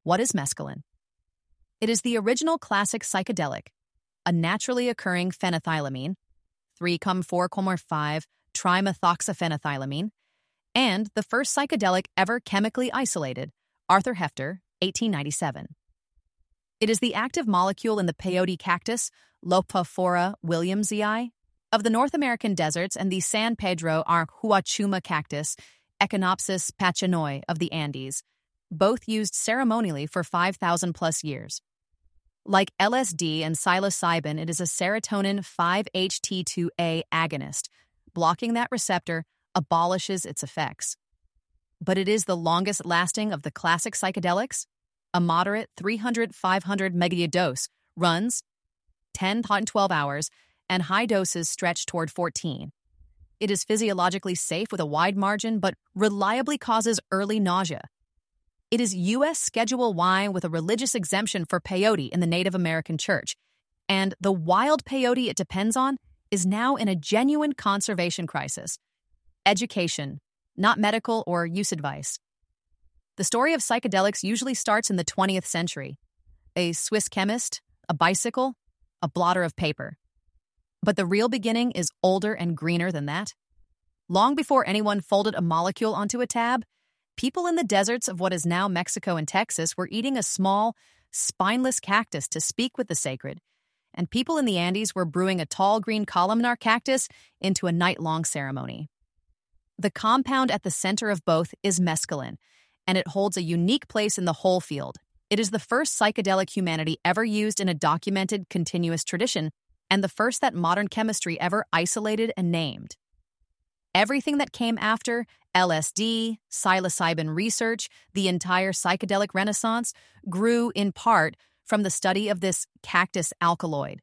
What is mescaline? It is the original classic psychedelic, a naturally occurring phenethylamine, 3,4,5 trimethoxyphenethylamine, and the first psychedelic ever chemically isolated, Arthur Hefter, 1897. It is the active molecule in the peyote cactus, Lophophora williamsii, of the North American deserts and the San Pedro Huachuma cactus, Echinopsis pachanoi, of the Andes, both used ceremonially for 5,000 plus years. Like LSD and psilocybin, it is a serotonin 5-HT2A agonist. Blocking that receptor abolishes its effects. But it is the longest lasting of the classic psychedelics. A moderate 300-500 megadia dose runs 10 to 12 hours, and high doses stretch toward 14. It is physiologically safe with a wide margin, but reliably causes early nausea. It is U.S. Schedule Y with a religious exemption for peyote in the Native American Church, and the wild peyote it depends on is now in a genuine conservation crisis. Education, not medical or use advice. The story of psychedelics usually starts in the 20th century. A Swiss chemist, a bicycle, a blotter of paper. But the real beginning is older and greener than that. Long before anyone folded a molecule onto a tab, people in the deserts of what is now Mexico and Texas were eating a small, spineless cactus to speak with the sacred, and people in the Andes were brewing a tall green columnar cactus into a night-long ceremony. The compound at the center of both is mescaline, and it holds a unique place in the whole field. It is the first psychedelic humanity ever used in a documented, continuous tradition, and the first that modern chemistry ever isolated and named. Everything that came after, LSD, psilocybin research, the entire psychedelic renaissance, grew in part from the study of this cactus alkaloid.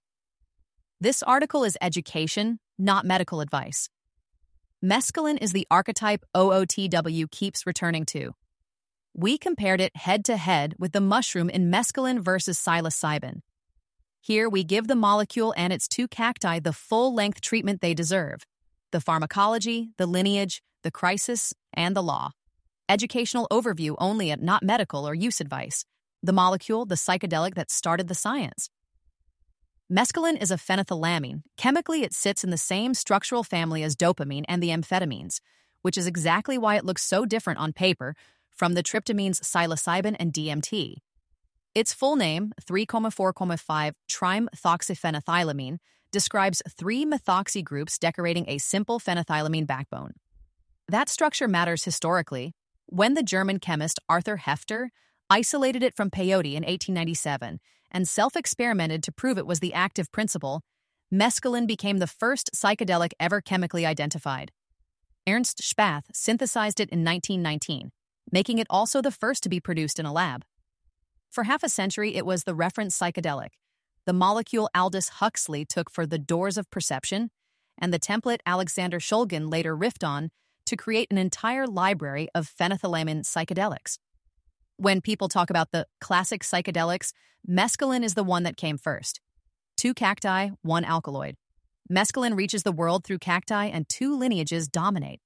This article is education, not medical advice. Mescaline is the archetype OOTW keeps returning to. We compared it head-to-head with the mushroom in mescaline versus psilocybin. Here we give the molecule and its two cacti the full-length treatment they deserve: the pharmacology, the lineage, the crisis, and the law. Educational overview only, not medical or use advice. The molecule, the psychedelic that started the science. Mescaline is a phenethylamine. Chemically, it sits in the same structural family as dopamine and the amphetamines, which is exactly why it looks so different on paper from the tryptamines psilocybin and DMT. Its full name, 3,4,5 trimethoxyphenethylamine, describes three methoxy groups decorating a simple phenethylamine backbone. That structure matters historically. When the German chemist Arthur Hefter isolated it from peyote in 1897 and self-experimented to prove it was the active principle, mescaline became the first psychedelic ever chemically identified. Ernst Spath synthesized it in 1919, making it also the first to be produced in a lab. For half a century, it was the reference psychedelic, the molecule Aldous Huxley took for The Doors of Perception, and the template Alexander Shulgin later riffed on to create an entire library of phenethylamine psychedelics. When people talk about the classic psychedelics, mescaline is the one that came first. 2 cacti, 1 alkaloid. Mescaline reaches the world through cacti, and 2 lineages dominate.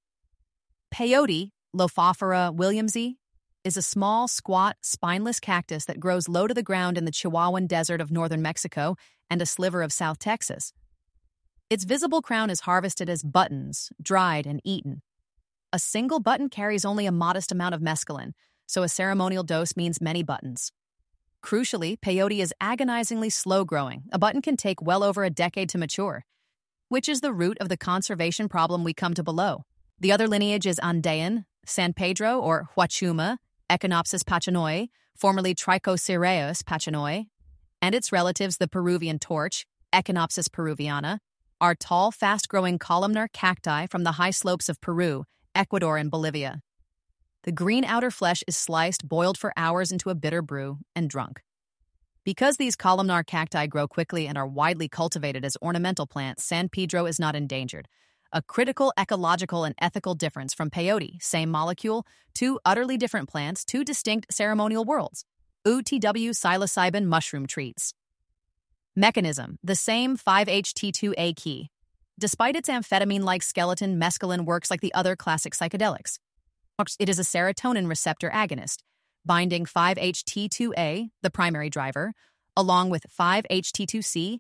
Peyote, Lophophora williamsii, is a small, squat, spineless cactus that grows low to the ground in the Chihuahuan Desert of northern Mexico and a sliver of South Texas. Its visible crown is harvested as buttons, dried and eaten. A single button carries only a modest amount of mescaline, so a ceremonial dose means many buttons. Crucially, peyote is agonizingly slow-growing. A button can take well over a decade to mature, which is the root of the conservation problem we come to below. The other lineage is Andean, San Pedro or Huachuma, Echinopsis pachanoi, formerly Trichocereus pachanoi, and its relatives, the Peruvian torch, Echinopsis peruviana, are tall, fast-growing columnar cacti from the high slopes of Peru, Ecuador, and Bolivia. The green outer flesh is sliced, boiled for hours into a bitter brew, and drunk. Because these columnar cacti grow quickly and are widely cultivated as ornamental plants, San Pedro is not endangered. A critical ecological and ethical difference from peyote, same molecule, 2 utterly different plants, 2 distinct ceremonial worlds. OOTW psilocybin mushroom treats. Mechanism, the same 5-HT2A key. Despite its amphetamine-like skeleton, mescaline works like the other classic psychedelics. It is a serotonin receptor agonist, binding 5-HT2A, the primary driver, along with 5-HT2C,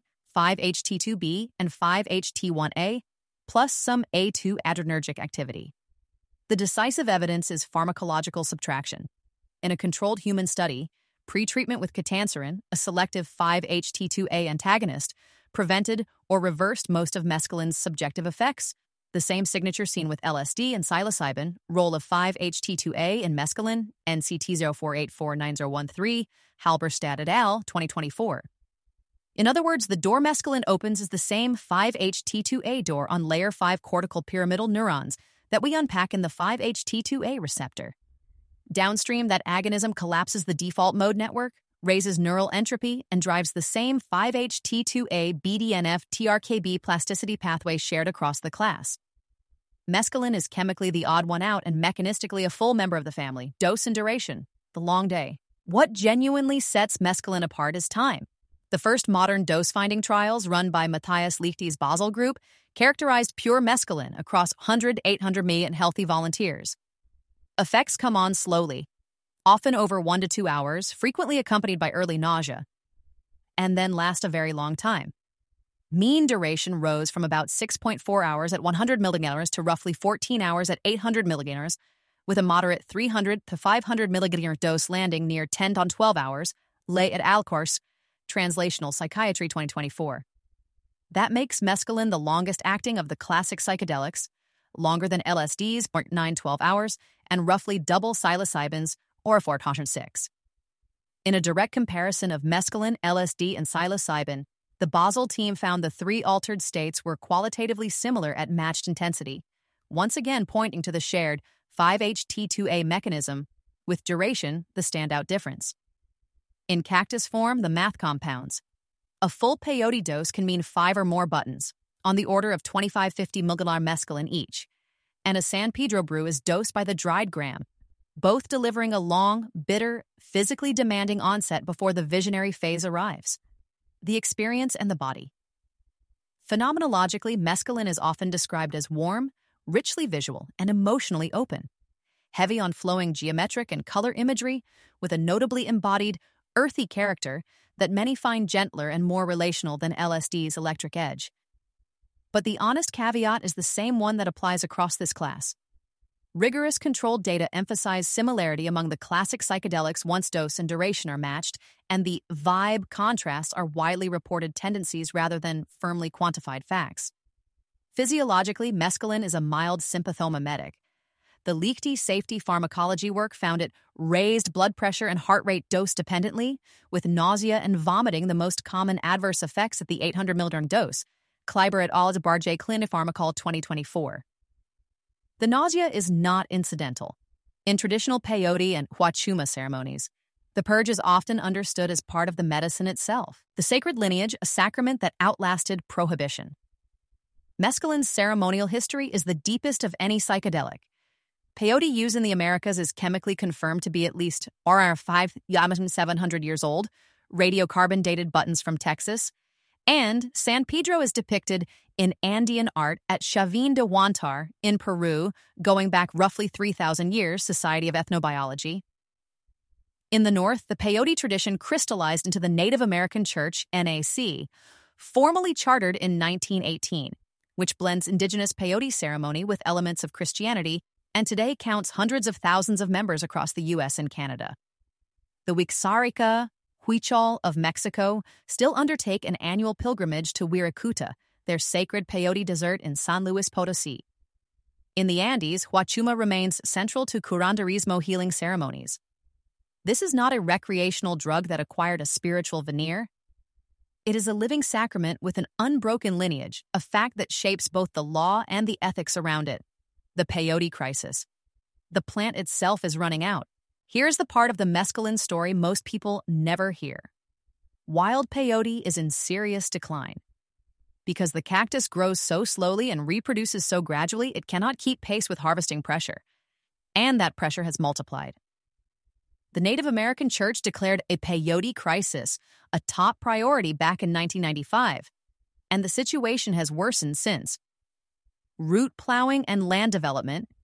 5-HT2B, and 5-HT1A, plus some A2 adrenergic activity. The decisive evidence is pharmacological subtraction. In a controlled human study, pretreatment with ketanserin, a selective 5-HT2A antagonist, prevented or reversed most of mescaline's subjective effects. The same signature seen with LSD and psilocybin, role of 5-HT2A in mescaline, NCT 04849013, Halberstadt et al., 2024. In other words, the door mescaline opens is the same 5-HT2A door on layer 5 cortical pyramidal neurons that we unpack in the 5-HT2A receptor. Downstream, that agonism collapses the default mode network, raises neural entropy, and drives the same 5-HT2A BDNF TRKB plasticity pathway shared across the class. Mescaline is chemically the odd one out and mechanistically a full member of the family. Dose and duration, the long day. What genuinely sets mescaline apart is time. The first modern dose-finding trials, run by Matthias Liechti's Basel group, characterized pure mescaline across 100, 800 mg in healthy volunteers. Effects come on slowly, often over 1 to 2 hours, frequently accompanied by early nausea, and then last a very long time. Mean duration rose from about 6.4 hours at 100 mg to roughly 14 hours at 800 mg, with a moderate 300 to 500 mg dose landing near 10 on 12 hours, Lay et al. Course, Translational Psychiatry 2024. That makes mescaline the longest acting of the classic psychedelics, longer than LSD's, 9-12 hours, and roughly double psilocybin's, or 406. In a direct comparison of mescaline, LSD, and psilocybin, the Basel team found the 3 altered states were qualitatively similar at matched intensity, once again pointing to the shared 5-HT2A mechanism, with duration the standout difference. In cactus form, the math compounds. A full peyote dose can mean 5 or more buttons, on the order of 25-50 mg mescaline each, and a San Pedro brew is dosed by the dried gram, both delivering a long, bitter, physically demanding onset before the visionary phase arrives. The experience and the body. Phenomenologically, mescaline is often described as warm, richly visual, and emotionally open, heavy on flowing geometric and color imagery, with a notably embodied, earthy character that many find gentler and more relational than LSD's electric edge. But the honest caveat is the same one that applies across this class. Rigorous controlled data emphasize similarity among the classic psychedelics once dose and duration are matched, and the vibe contrasts are widely reported tendencies rather than firmly quantified facts. Physiologically, mescaline is a mild sympathomimetic. The Liechti safety pharmacology work found it raised blood pressure and heart rate dose-dependently, with nausea and vomiting the most common adverse effects at the 800 mg dose, Kleiber et al.'s Barjay Clinifarmacol 2024. The nausea is not incidental. In traditional peyote and huachuma ceremonies, the purge is often understood as part of the medicine itself, the sacred lineage, a sacrament that outlasted prohibition. Mescaline's ceremonial history is the deepest of any psychedelic. Peyote use in the Americas is chemically confirmed to be at least 700 years old, radiocarbon-dated buttons from Texas, and San Pedro is depicted in Andean art at Chavín de Huántar in Peru, going back roughly 3,000 years, Society of Ethnobiology. In the North, the peyote tradition crystallized into the Native American Church, NAC, formally chartered in 1918, which blends indigenous peyote ceremony with elements of Christianity and today counts hundreds of thousands of members across the U.S. and Canada. The Wixárika Huichol of Mexico still undertake an annual pilgrimage to Huiracuta, their sacred peyote dessert in San Luis Potosí. In the Andes, huachuma remains central to curanderismo healing ceremonies. This is not a recreational drug that acquired a spiritual veneer. It is a living sacrament with an unbroken lineage, a fact that shapes both the law and the ethics around it. The peyote crisis. The plant itself is running out. Here's the part of the mescaline story most people never hear. Wild peyote is in serious decline. Because the cactus grows so slowly and reproduces so gradually, it cannot keep pace with harvesting pressure. And that pressure has multiplied. The Native American Church declared a peyote crisis a top priority back in 1995, and the situation has worsened since. Root plowing and land development,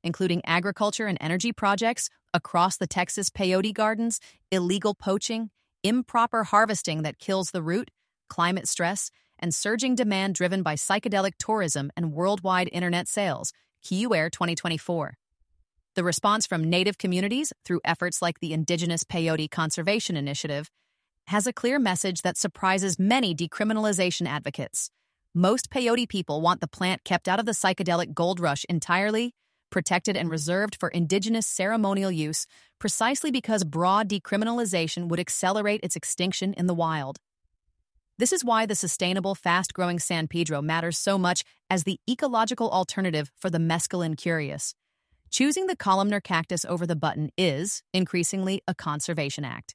including agriculture and energy projects across the Texas peyote gardens, illegal poaching, improper harvesting that kills the root, climate stress, and surging demand driven by psychedelic tourism and worldwide internet sales, KUAir 2024. The response from Native communities through efforts like the Indigenous Peyote Conservation Initiative has a clear message that surprises many decriminalization advocates. Most peyote people want the plant kept out of the psychedelic gold rush entirely, protected and reserved for indigenous ceremonial use, precisely because broad decriminalization would accelerate its extinction in the wild. This is why the sustainable, fast-growing San Pedro matters so much as the ecological alternative for the mescaline curious. Choosing the columnar cactus over the button is, increasingly, a conservation act.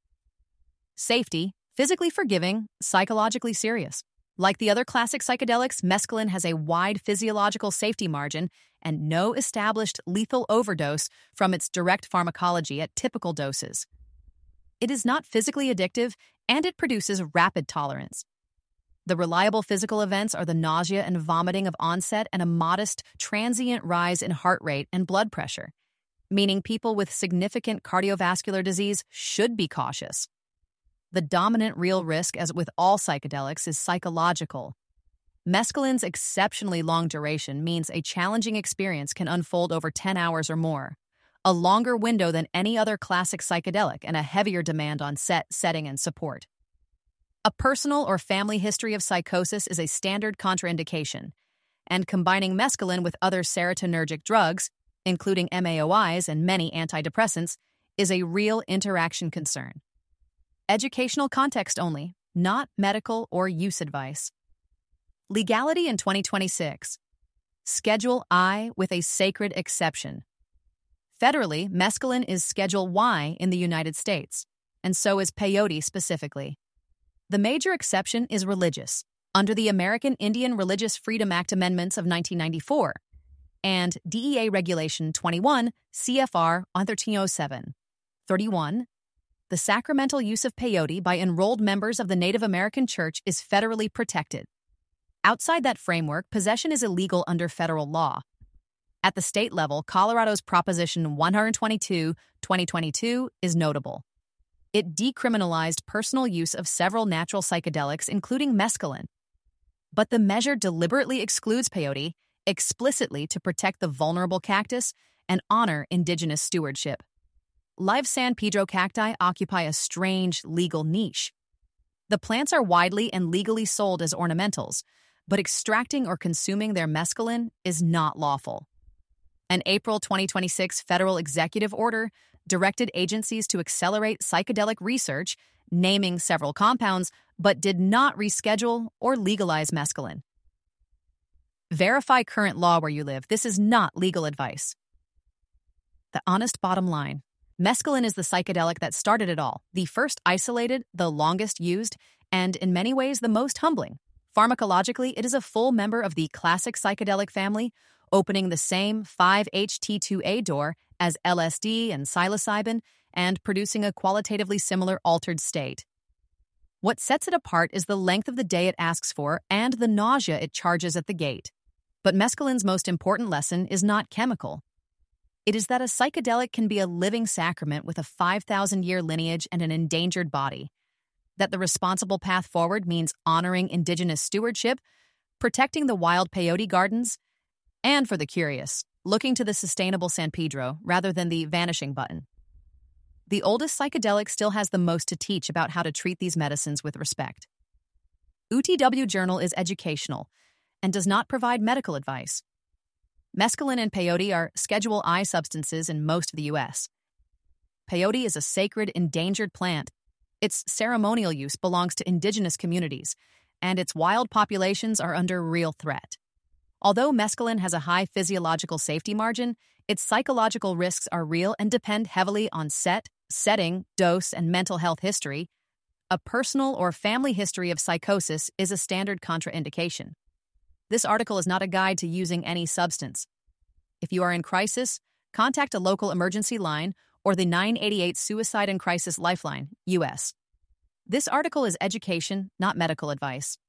Safety, physically forgiving, psychologically serious. Like the other classic psychedelics, mescaline has a wide physiological safety margin and no established lethal overdose from its direct pharmacology at typical doses. It is not physically addictive, and it produces rapid tolerance. The reliable physical events are the nausea and vomiting of onset and a modest, transient rise in heart rate and blood pressure, meaning people with significant cardiovascular disease should be cautious. The dominant real risk, as with all psychedelics, is psychological. Mescaline's exceptionally long duration means a challenging experience can unfold over 10 hours or more, a longer window than any other classic psychedelic and a heavier demand on setting, and support. A personal or family history of psychosis is a standard contraindication, and combining mescaline with other serotonergic drugs, including MAOIs and many antidepressants, is a real interaction concern. Educational context only, not medical or use advice. Legality in 2026. Schedule I with a sacred exception. Federally, mescaline is Schedule Y in the United States, and so is peyote specifically. The major exception is religious, under the American Indian Religious Freedom Act amendments of 1994, and DEA Regulation 21 CFR 1307. 31. The sacramental use of peyote by enrolled members of the Native American Church is federally protected. Outside that framework, possession is illegal under federal law. At the state level, Colorado's Proposition 122, 2022 is notable. It decriminalized personal use of several natural psychedelics, including mescaline. But the measure deliberately excludes peyote, explicitly to protect the vulnerable cactus and honor indigenous stewardship. Live San Pedro cacti occupy a strange legal niche. The plants are widely and legally sold as ornamentals, but extracting or consuming their mescaline is not lawful. An April 2026 federal executive order directed agencies to accelerate psychedelic research, naming several compounds, but did not reschedule or legalize mescaline. Verify current law where you live. This is not legal advice. The honest bottom line. Mescaline is the psychedelic that started it all, the first isolated, the longest used, and in many ways the most humbling. Pharmacologically, it is a full member of the classic psychedelic family, opening the same 5-HT2A door as LSD and psilocybin and producing a qualitatively similar altered state. What sets it apart is the length of the day it asks for and the nausea it charges at the gate. But mescaline's most important lesson is not chemical. It is that a psychedelic can be a living sacrament with a 5,000-year lineage and an endangered body. That the responsible path forward means honoring indigenous stewardship, protecting the wild peyote gardens, and for the curious, looking to the sustainable San Pedro rather than the vanishing button. The oldest psychedelic still has the most to teach about how to treat these medicines with respect. UTW Journal is educational and does not provide medical advice. Mescaline and peyote are Schedule I substances in most of the U.S. Peyote is a sacred, endangered plant. Its ceremonial use belongs to indigenous communities, and its wild populations are under real threat. Although mescaline has a high physiological safety margin, its psychological risks are real and depend heavily on setting, dose, and mental health history. A personal or family history of psychosis is a standard contraindication. This article is not a guide to using any substance. If you are in crisis, contact a local emergency line or the 988 Suicide and Crisis Lifeline, U.S. This article is education, not medical advice.